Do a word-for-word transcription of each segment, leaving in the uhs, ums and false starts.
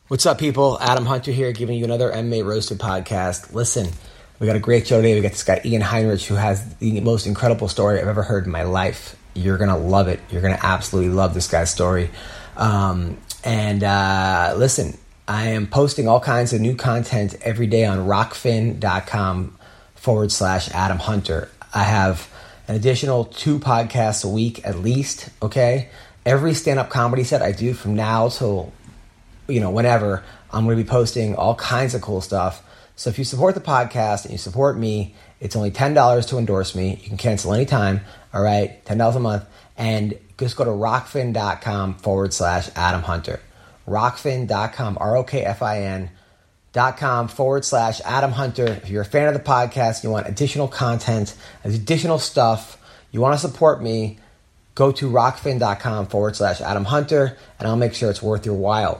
What's up, people? Adam Hunter here, giving you another M M A Roasted podcast. Listen, we got a great show today. We got this guy, Ian Heinrich, who has the most incredible story I've ever heard in my life. You're going to love it. You're going to absolutely love this guy's story. Um, and uh, listen, I am posting all kinds of new content every day on rockfin.com forward slash Adam Hunter. I have an additional two podcasts a week at least, okay? Every stand-up comedy set I do from now till you know, whenever, I'm going to be posting all kinds of cool stuff. So if you support the podcast and you support me, it's only ten dollars to endorse me. You can cancel anytime, all right? ten dollars a month. And just go to rockfin.com forward slash Adam Hunter. Rockfin.com, R O K F I N dot com forward slash Adam Hunter. If you're a fan of the podcast, you want additional content, additional stuff, you want to support me, go to rockfin.com forward slash Adam Hunter, and I'll make sure it's worth your while.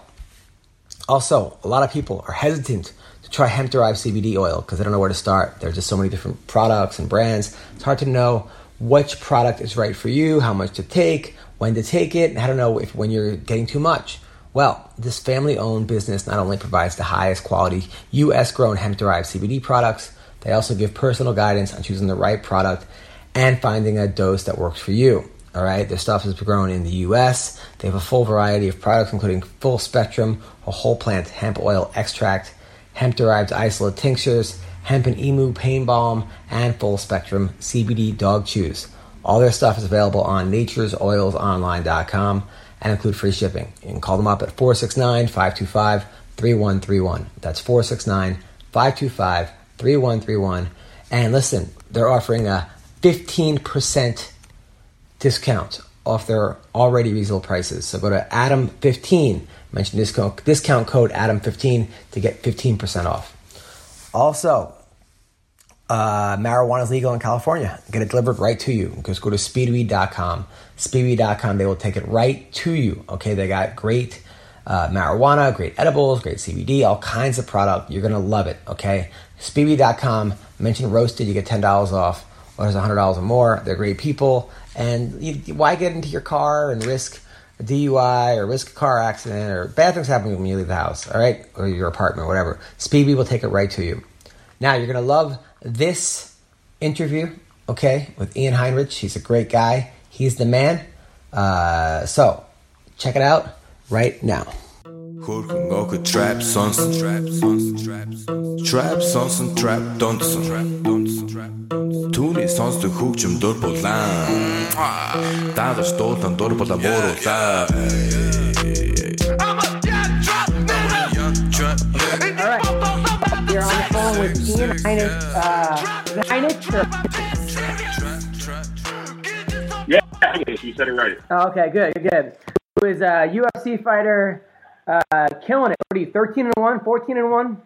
Also, a lot of people are hesitant to try hemp-derived C B D oil because they don't know where to start. There are just so many different products and brands. It's hard to know which product is right for you, how much to take, when to take it, and how to know if when you're getting too much. Well, this family-owned business not only provides the highest quality U S-grown hemp-derived C B D products, they also give personal guidance on choosing the right product and finding a dose that works for you. All right, their stuff is grown in the U S. They have a full variety of products, including full spectrum, a whole plant hemp oil extract, hemp-derived isolate tinctures, hemp and emu pain balm, and full spectrum C B D dog chews. All their stuff is available on natures oils online dot com and include free shipping. You can call them up at four six nine, five two five, three one three one. That's four six nine, five two five, three one three one. And listen, they're offering a fifteen percent discount off their already reasonable prices. So go to Adam fifteen, mention discount, discount code Adam fifteen to get fifteen percent off. Also, uh, marijuana is legal in California. Get it delivered right to you. Just go to speedweed dot com. speedweed dot com, they will take it right to you. Okay, they got great uh, marijuana, great edibles, great C B D, all kinds of product. You're going to love it, okay? speedweed dot com, mention roasted, you get ten dollars off. Or there's one hundred dollars or more. They're great people. And you, why get into your car and risk a D U I or risk a car accident or bad things happen when you leave the house, all right? Or your apartment, or whatever. Speedweed will take it right to you. Now, you're going to love this interview, okay, with Ian Heinrich. He's a great guy. He's the man. Uh, so, check it out right now. Hurken ook trap sonsen trap sonsen trap sonsen trap donsen Түүний сонсдог хөгжим дур булан Даадar стуулан дур булан мууруулаа. All right, you're on the phone with Ian Heinrich. Uh, Heinrich? Yeah, Heinrich, you said it right. Oh, okay, good, good. Who is a U F C fighter, uh, killing it. What are you, thirteen and one, fourteen and one?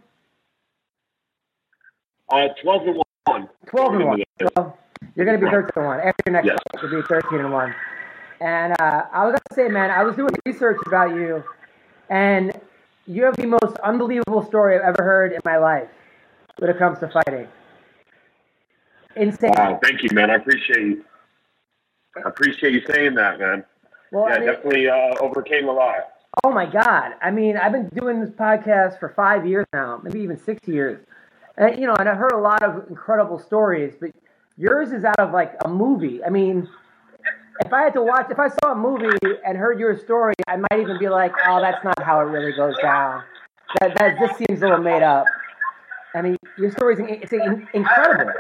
Uh, twelve and one. twelve and one. Well, you're going to be thirteen and one. After next yes. fight, you'll be thirteen and one. And uh, I was going to say, man, I was doing research about you, and you have the most unbelievable story I've ever heard in my life when it comes to fighting. Insane. Wow, thank you, man. I appreciate you. I appreciate you saying that, man. Well, yeah, I mean, definitely uh, overcame a lot. Oh, my God. I mean, I've been doing this podcast for five years now, maybe even six years. And, you know, and I've heard a lot of incredible stories, but yours is out of, like, a movie. I mean, if I had to watch, if I saw a movie and heard your story, I might even be like, oh, that's not how it really goes down. That, that This seems a little made up. I mean, your story is it's incredible.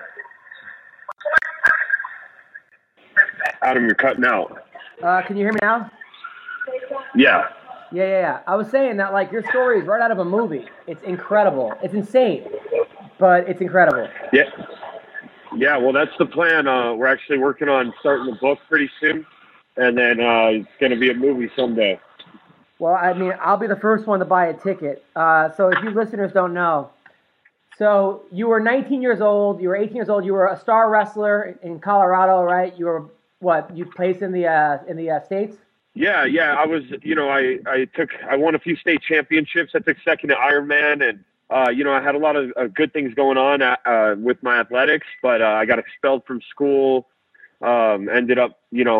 Adam, you're cutting out. Uh, can you hear me now? Yeah. Yeah, yeah, yeah. I was saying that, like, your story is right out of a movie. It's incredible. It's insane, but it's incredible. Yeah. Yeah, well, that's the plan. Uh, we're actually working on starting the book pretty soon, and then uh, it's going to be a movie someday. Well, I mean, I'll be the first one to buy a ticket. Uh, so if you listeners don't know, so you were nineteen years old, you were eighteen years old, you were a star wrestler in Colorado, right? You were, what, you placed in the uh, in the uh, States? Yeah, yeah. I was, you know, I, I took, I won a few state championships. I took second at Ironman, and, uh, you know, I had a lot of uh, good things going on uh, with my athletics, but uh, I got expelled from school, um, ended up, you know,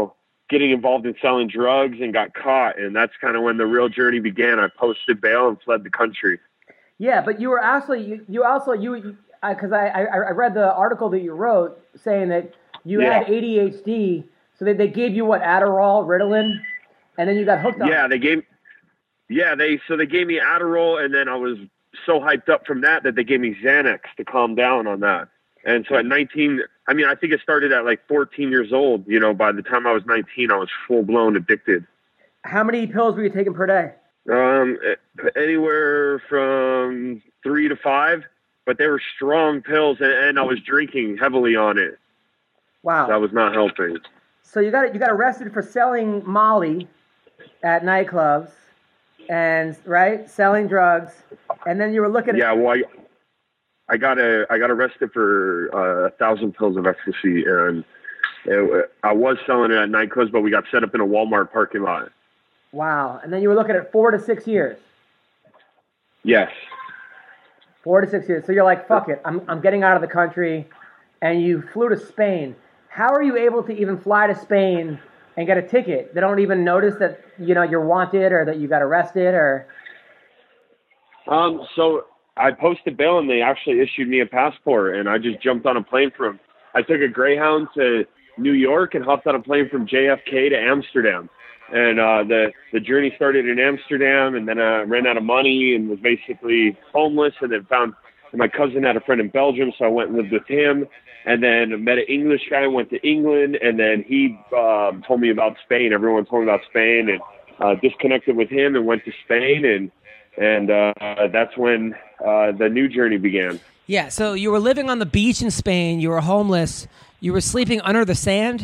getting involved in selling drugs and got caught. And that's kind of when the real journey began. I posted bail and fled the country. Yeah, but you were actually, you, you also, you, because I, I, I read the article that you wrote saying that you Yeah. had A D H D. So they, they gave you what, Adderall, Ritalin, and then you got hooked on Yeah, it. they gave, yeah, they, so they gave me Adderall, and then I was so hyped up from that that they gave me Xanax to calm down on that. And so at nineteen, I mean, I think it started at like fourteen years old. You know, by the time I was nineteen, I was full blown addicted. How many pills were you taking per day? Um, anywhere from three to five, but they were strong pills, and, and I was drinking heavily on it. Wow. That was not helping. So you got you got arrested for selling Molly at nightclubs, and right, selling drugs, and then you were looking at Yeah, well, I, I got a, I got arrested for uh, a thousand pills of ecstasy, and it, I was selling it at nightclubs, but we got set up in a Walmart parking lot. Wow, and then you were looking at four to six years. Yes. Four to six years. So you're like, fuck it, I'm I'm getting out of the country, and you flew to Spain. How are you able to even fly to Spain and get a ticket? They don't even notice that, you know, you're wanted or that you got arrested or. Um. So I posted bail, and they actually issued me a passport, and I just jumped on a plane from. I took a Greyhound to New York and hopped on a plane from J F K to Amsterdam. And uh, the the journey started in Amsterdam, and then I ran out of money and was basically homeless, and then found and my cousin had a friend in Belgium, so I went and lived with him, and then met an English guy, went to England, and then he um, told me about Spain. Everyone told me about Spain, and uh, disconnected with him and went to Spain, and and uh, that's when uh, the new journey began. Yeah, so you were living on the beach in Spain. You were homeless. You were sleeping under the sand?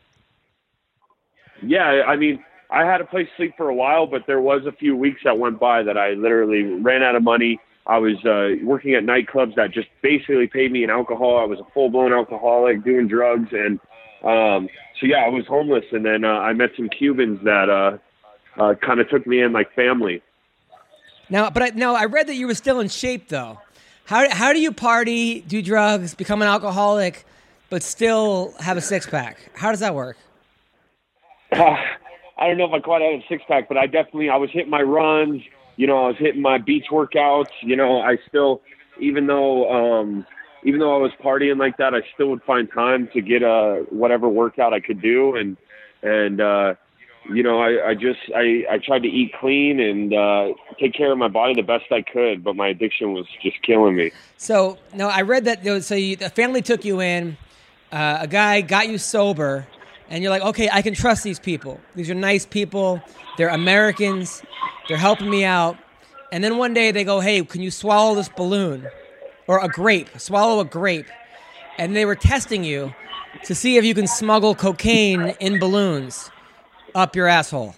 Yeah, I mean, I had a place to sleep for a while, but there was a few weeks that went by that I literally ran out of money. I was uh, working at nightclubs that just basically paid me in alcohol. I was a full-blown alcoholic doing drugs. And um, so, yeah, I was homeless. And then uh, I met some Cubans that uh, uh, kind of took me in like family. Now, but I, now I read that you were still in shape, though. How how do you party, do drugs, become an alcoholic, but still have a six-pack? How does that work? Uh, I don't know if I quite had a six-pack, but I definitely, I was hitting my runs. You know, I was hitting my beach workouts. You know, I still, even though, um, even though I was partying like that, I still would find time to get a whatever workout I could do. And, and, uh, you know, I, I just, I, I tried to eat clean and, uh, take care of my body the best I could, but my addiction was just killing me. So, no, I read that, there was, so you, the family took you in, uh, a guy got you sober, and you're like, okay, I can trust these people. These are nice people. They're Americans. They're helping me out. And then one day they go, hey, can you swallow this balloon? Or a grape. Swallow a grape. And they were testing you to see if you can smuggle cocaine in balloons up your asshole.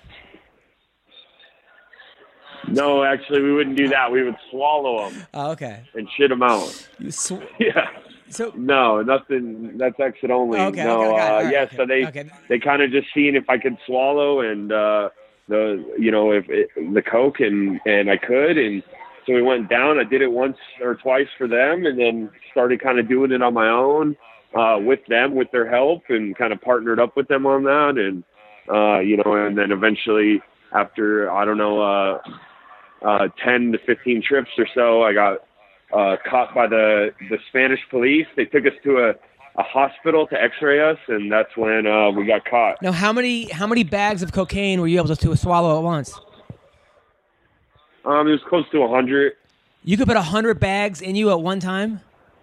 No, actually, we wouldn't do that. We would swallow them. Oh, okay. And shit them out. You sw- Yeah. So No, nothing. That's exit only. Okay, no, okay, okay, uh, all right, yeah. okay, So they okay. they kind of just seen if I could swallow and uh, the you know if it, the coke and and I could, and so we went down. I did it once or twice for them, and then started kind of doing it on my own uh, with them, with their help, and kind of partnered up with them on that, and uh, you know, and then eventually after I don't know uh, uh, ten to fifteen trips or so, I got. Uh, caught by the, the Spanish police. They took us to a, a hospital to x-ray us, and that's when uh, we got caught. now, how many how many bags of cocaine were you able to, to swallow at once? Um, it was close to one hundred. You could put one hundred bags in you at one time?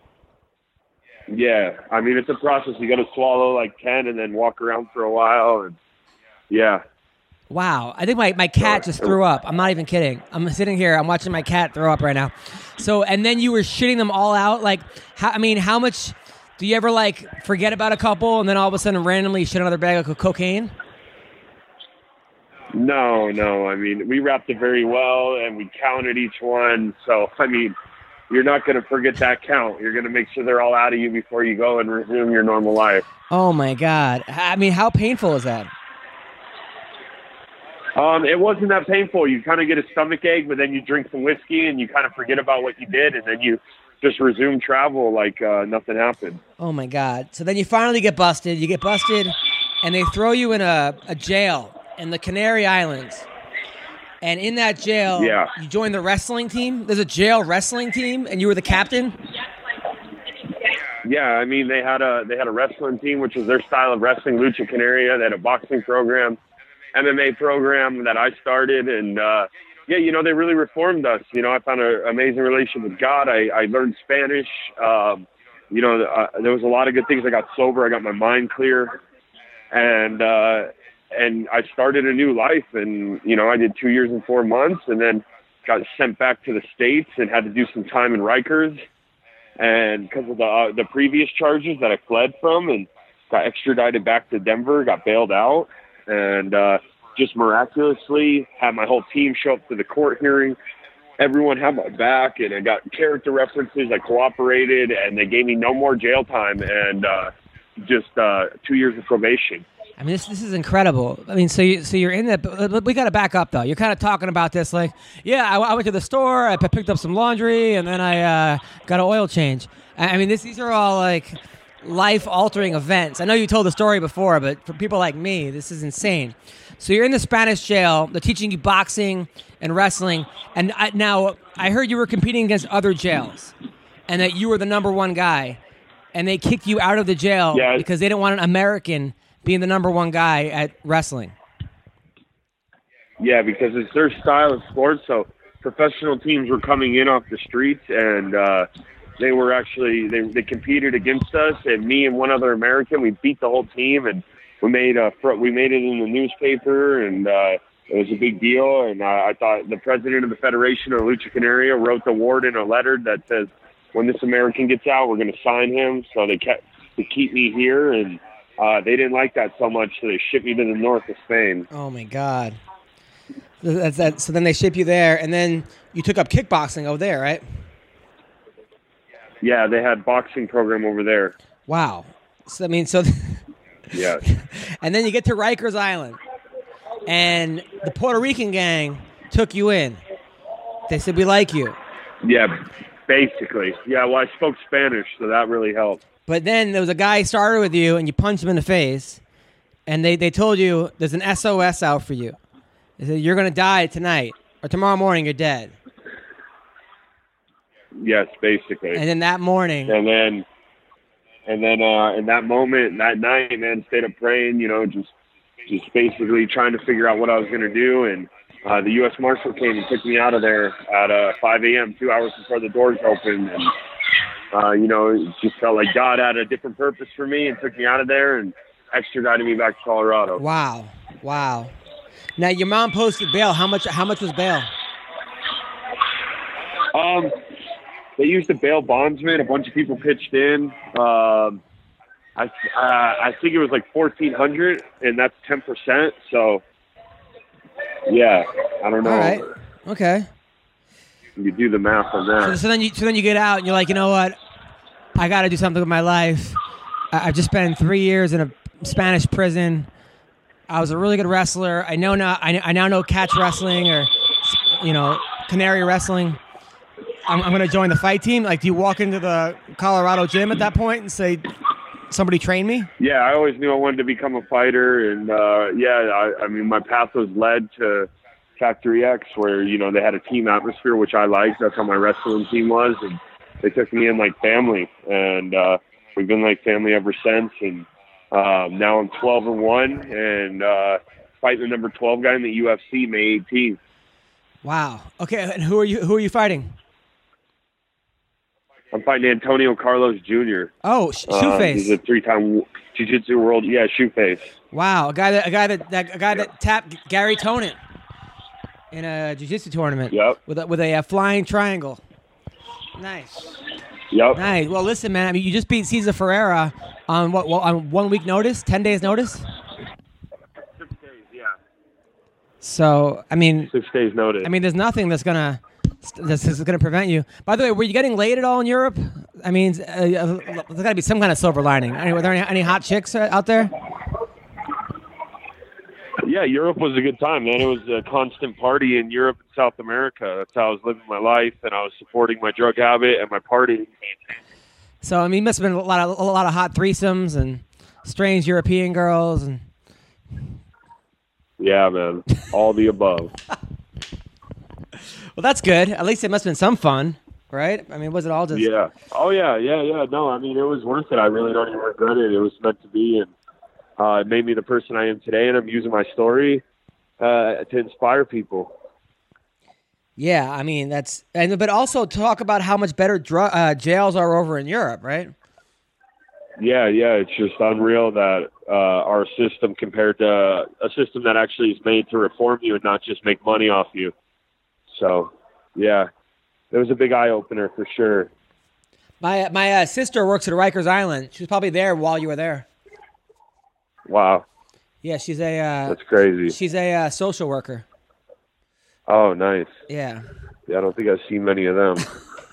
Yeah, I mean, it's a process. You got to swallow like ten and then walk around for a while, and yeah. Wow. I think my, my cat just threw up. I'm not even kidding. I'm sitting here. I'm watching my cat throw up right now. So, and then you were shitting them all out? Like, how, I mean, how much... Do you ever, like, forget about a couple and then all of a sudden randomly shit another bag of co- cocaine? No, no. I mean, we wrapped it very well, and we counted each one. So, I mean, you're not going to forget that count. You're going to make sure they're all out of you before you go and resume your normal life. Oh, my God. I mean, how painful is that? Um, it wasn't that painful. You kind of get a stomach ache, but then you drink some whiskey and you kind of forget about what you did, and then you just resume travel like uh, nothing happened. Oh, my God. So then you finally get busted. You get busted and they throw you in a, a jail in the Canary Islands. And in that jail, Yeah. you join the wrestling team. There's a jail wrestling team, and you were the captain. Yeah, I mean they had a they had a wrestling team, which was their style of wrestling, Lucha Canaria. They had a boxing program, M M A program that I started, and uh, yeah, you know they really reformed us. You know, I found an amazing relationship with God. I, I learned Spanish. Um, you know, uh, there was a lot of good things. I got sober. I got my mind clear, and uh, and I started a new life. And you know, I did two years and four months, and then got sent back to the States and had to do some time in Rikers. And because of the uh, the previous charges that I fled from, and got extradited back to Denver, got bailed out, and uh, just miraculously had my whole team show up to the court hearing. Everyone had my back, and I got character references. I cooperated, and they gave me no more jail time and uh, just uh, two years of probation. I mean, this this is incredible. I mean, so you, so you're in that. But we got to back up though. You're kind of talking about this like, yeah, I, I went to the store, I p- picked up some laundry, and then I uh, got an oil change. I I mean, this these are all like life-altering events. I know you told the story before, but for people like me, this is insane. So you're in the Spanish jail. They're teaching you boxing and wrestling. And I, now I heard you were competing against other jails, and that you were the number one guy, and they kicked you out of the jail Yeah. because they didn't want an American being the number one guy at wrestling. Yeah, because it's their style of sports. So professional teams were coming in off the streets, and uh, they were actually they they competed against us. And me and one other American, we beat the whole team, and we made a fr- we made it in the newspaper, and uh, it was a big deal. And I, I thought the president of the Federation of Lucha Canaria wrote the warden a letter that says, when this American gets out, we're going to sign him. So they kept to keep me here, and Uh, they didn't like that so much, so they shipped me to the north of Spain. Oh my God! That's that. So then they ship you there, and then you took up kickboxing over there, right? Yeah, they had boxing program over there. Wow. So I mean, so Yeah. and then you get to Rikers Island, and the Puerto Rican gang took you in. They said, "We like you." Yeah, basically. Yeah, well, I spoke Spanish, so that really helped. But then there was a guy who started with you, and you punched him in the face, and they, they told you there's an S O S out for you. They said, you're going to die tonight, or tomorrow morning you're dead. Yes, basically. And then that morning... And then, and then uh, in that moment, that night, man, stayed up praying, you know, just just basically trying to figure out what I was going to do. And uh, the U S Marshal came and took me out of there at uh, five a.m., two hours before the doors opened. And Uh, you know, it just felt like God had a different purpose for me and took me out of there and extradited me back to Colorado. Wow, wow. Now your mom posted bail. How much? How much was bail? Um, they used a bail bondsman. A bunch of people pitched in. Um, I uh, I think it was like fourteen hundred, and that's ten percent. So, yeah, I don't know. All right. Okay. You do the math on that. So, so then you so then you get out and you're like, you know what? I got to do something with my life. I, I've just spent three years in a Spanish prison. I was a really good wrestler. I know now. I, I now know catch wrestling or you know canary wrestling. I'm, I'm going to join the fight team. Like, do you walk into the Colorado gym at that point and say, "Somebody train me"? Yeah, I always knew I wanted to become a fighter, and uh, yeah, I, I mean, my path was led to Factory X, where you know they had a team atmosphere, which I liked. That's how my wrestling team was, and they took me in like family, and uh, we've been like family ever since. And um, now I'm twelve and one, and uh, fighting the number twelve guy in the U F C May eighteenth. Wow. Okay, and who are you? Who are you fighting? I'm fighting Antonio Carlos Junior Oh, Sh- Uh, Shoeface. he's a three-time Jiu-Jitsu world. Yeah, Shoeface. Wow, a guy that a guy that, that a guy that tapped Gary Tonin in a jiu-jitsu tournament. Yep. With a, with a, uh flying triangle. Nice. Yep. Nice. Well, listen, man. I mean, you just beat Cesar Ferreira on what? Well, on one week notice, ten days notice. Six days. Yeah. So, I mean, Six days notice. I mean, there's nothing that's gonna that's, that's gonna prevent you. By the way, were you getting laid at all in Europe? I mean, uh, there's got to be some kind of silver lining. I mean, were there any, any hot chicks out there? Yeah, Europe was a good time, man. It was a constant party in Europe and South America. That's how I was living my life, and I was supporting my drug habit and my party. So, I mean, it must have been a lot of a lot of hot threesomes and strange European girls, and Yeah, man. All the above. Well, that's good. At least it must have been some fun, right? I mean, was it all just... Yeah. Oh, yeah, yeah, yeah. No, I mean, it was worth it. I really don't even regret it. It was meant to be, and uh, it made me the person I am today, and I'm using my story uh, to inspire people. Yeah, I mean, that's... and but also talk about how much better dr- uh, jails are over in Europe, right? Yeah, yeah. It's just unreal that uh, our system compared to a system that actually is made to reform you and not just make money off you. So, yeah, it was a big eye-opener for sure. My my uh, sister works at Rikers Island. She was probably there while you were there. Wow. Yeah, she's a... Uh, That's crazy. She's a uh, social worker. Oh, nice. Yeah. Yeah, I don't think I've seen many of them.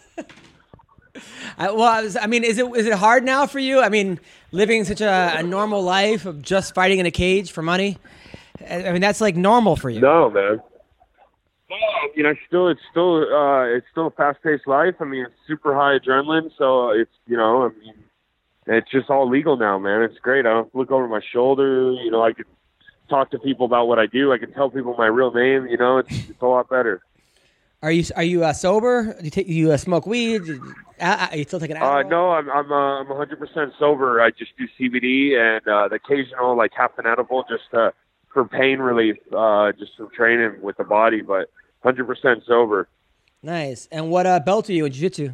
I, well, I, was, I mean, is it is it hard now for you? I mean, living such a, a normal life of just fighting in a cage for money? I, I mean, that's like normal for you. No, man. No, I mean, I still, it's still, uh, it's still a fast-paced life. I mean, it's super high adrenaline, so it's, you know, I mean, it's just all legal now, man. It's great. I don't look over my shoulder. You know, I can talk to people about what I do. I can tell people my real name. You know, it's, it's a lot better. Are you are you uh, sober? Do you take you uh, smoke weed? Uh, are you still taking alcohol? Uh, no, I'm I'm uh, I'm one hundred percent sober. I just do C B D and uh, the occasional like half an edible just uh, for pain relief, uh, just from training with the body. But one hundred percent sober. Nice. And what uh, belt are you in jiu-jitsu?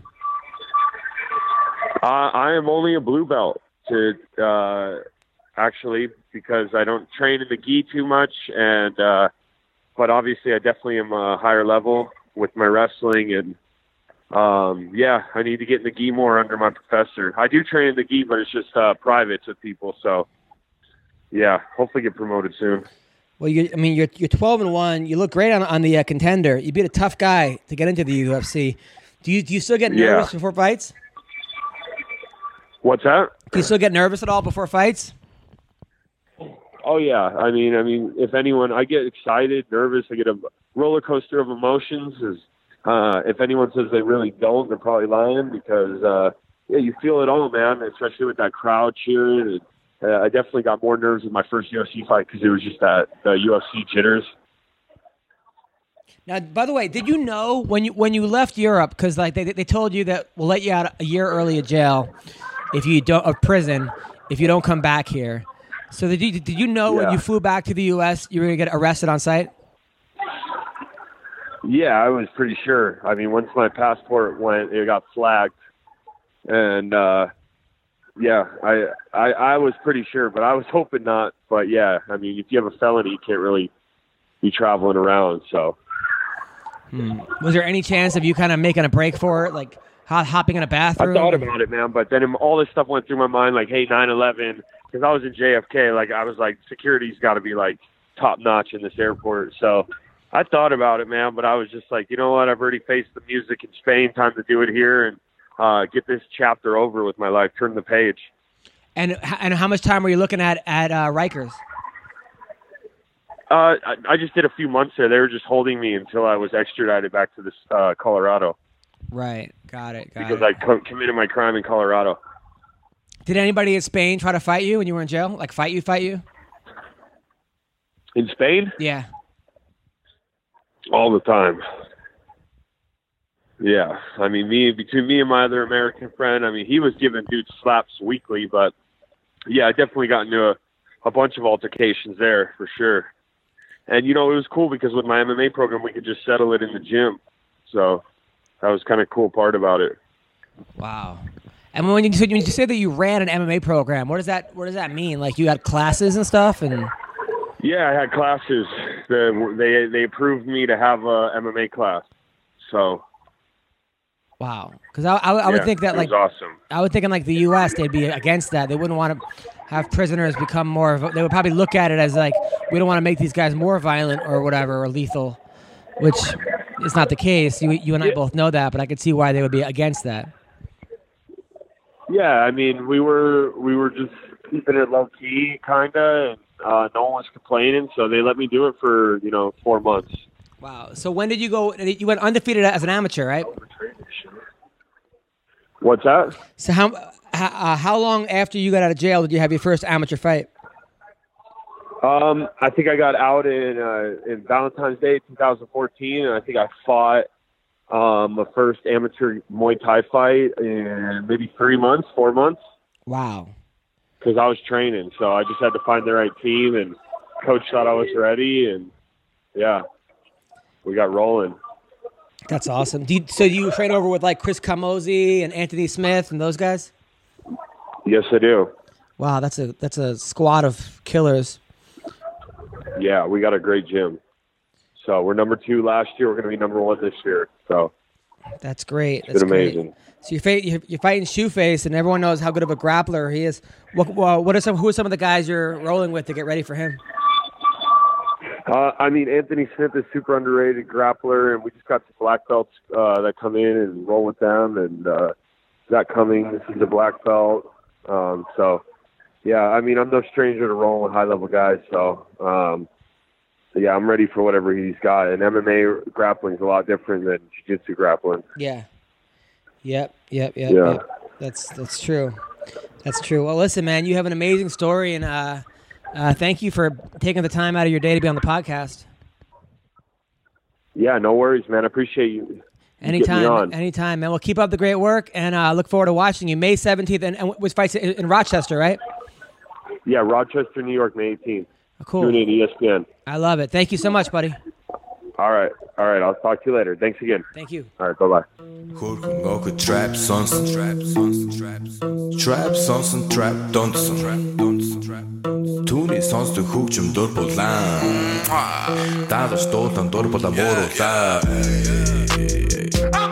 Uh, I am only a blue belt to uh, actually because I don't train in the gi too much, and uh, but obviously I definitely am a higher level with my wrestling, and um, yeah, I need to get in the gi more under my professor. I do train in the gi, but it's just uh, privates with people. So yeah, hopefully get promoted soon. Well, you, I mean, you're you're twelve and one. You look great on on the uh, Contender. You beat a tough guy to get into the U F C. Do you do you still get nervous Yeah. before fights? What's that? Do you still get nervous at all before fights? Oh yeah, I mean, I mean, if anyone, I get excited, nervous, I get a roller coaster of emotions. Is uh, if anyone says they really don't, they're probably lying because uh, yeah, you feel it all, man. Especially with that crowd cheering. And, uh, I definitely got more nerves in my first U F C fight because it was just that the U F C jitters. Now, by the way, did you know when you when you left Europe, because like they they told you that we'll let you out a year early of jail if you don't of prison if you don't come back here. So did you did you know Yeah. when you flew back to the U S you were gonna get arrested on site? Yeah, I was pretty sure. I mean, once my passport went, it got flagged, and uh, yeah, I, I I was pretty sure, but I was hoping not. But yeah, I mean, if you have a felony, you can't really be traveling around. So. Hmm. Was there any chance of you kind of making a break for it, like hop, hopping in a bathroom? I thought about it, man, but then all this stuff went through my mind, like, hey, nine eleven, because I was in J F K, like, I was like, security's got to be, like, top-notch in this airport, so I thought about it, man, but I was just like, you know what, I've already faced the music in Spain, time to do it here, and uh, get this chapter over with my life, turn the page. And and how much time were you looking at at uh, Rikers? Uh, I, I just did a few months there. They were just holding me until I was extradited back to this uh, Colorado. Right, got it, got because it. I co- committed my crime in Colorado. Did anybody in Spain try to fight you when you were in jail? Like fight you, fight you? In Spain? Yeah. All the time. Yeah, I mean, me between me and my other American friend, I mean, he was giving dudes slaps weekly, but yeah, I definitely got into a, a bunch of altercations there for sure. And, you know, it was cool because with my M M A program, we could just settle it in the gym. So that was kind of cool part about it. Wow. And when you, when you say that you ran an M M A program, what does that what does that mean? Like you had classes and stuff? And yeah, I had classes. The, they they approved me to have a M M A class. So wow. Because I, I, I would yeah, think that it like was awesome. I would think in like the U S they'd be against that. They wouldn't want to have prisoners become more. Of, they would probably look at it as like we don't want to make these guys more violent or whatever or lethal, which is not the case. You you and I Yeah. both know that, but I could see why they would be against that. Yeah, I mean, we were we were just keeping it low key, kinda, and uh, no one was complaining, so they let me do it for you know four months. Wow. So when did you go? You went undefeated as an amateur, right? What's that? So how how, uh, how long after you got out of jail did you have your first amateur fight? Um, I think I got out in uh, in Valentine's Day twenty fourteen, and I think I fought um, my first amateur Muay Thai fight in maybe three months, four months. Wow. Because I was training, so I just had to find the right team, and coach thought I was ready, and yeah, we got rolling. That's awesome. Do you, so do you train over with like Chris Camozzi and Anthony Smith and those guys? Yes, I do. Wow, that's a that's a squad of killers. Yeah, we got a great gym. So we're number two last year. We're going to be number one this year. So that's great. It's that's been amazing. Great. So you're, fa- you're, you're fighting Shoeface, and everyone knows how good of a grappler he is. What, what are some? Who are some of the guys you're rolling with to get ready for him? Uh, I mean, Anthony Smith is super underrated grappler, and we just got some black belts uh, that come in and roll with them. And uh, Zach Cummings is a black belt. Um, so, yeah, I mean, I'm no stranger to rolling with high-level guys. So, um, so, yeah, I'm ready for whatever he's got. And M M A grappling is a lot different than jiu-jitsu grappling. Yeah. Yep, yep, yep, yeah. yep. That's that's true. That's true. Well, listen, man, you have an amazing story, and uh, uh, thank you for taking the time out of your day to be on the podcast. Yeah, no worries, man. I appreciate you. Anytime, anytime, man. We'll keep up the great work, and I uh, look forward to watching you May seventeenth, and, and which fights in, in Rochester, right? Yeah, Rochester, New York, May eighteenth. Oh, cool. Tune in, E S P N. I love it. Thank you so much, buddy. All right. All right. I'll talk to you later. Thanks again. Thank you. All right. Bye-bye. Trap sons and trap sons trap sons and trap don'ts Түүний сонсдог хөгжим дур булаан Даалж дуулан дур булаан мууруулаа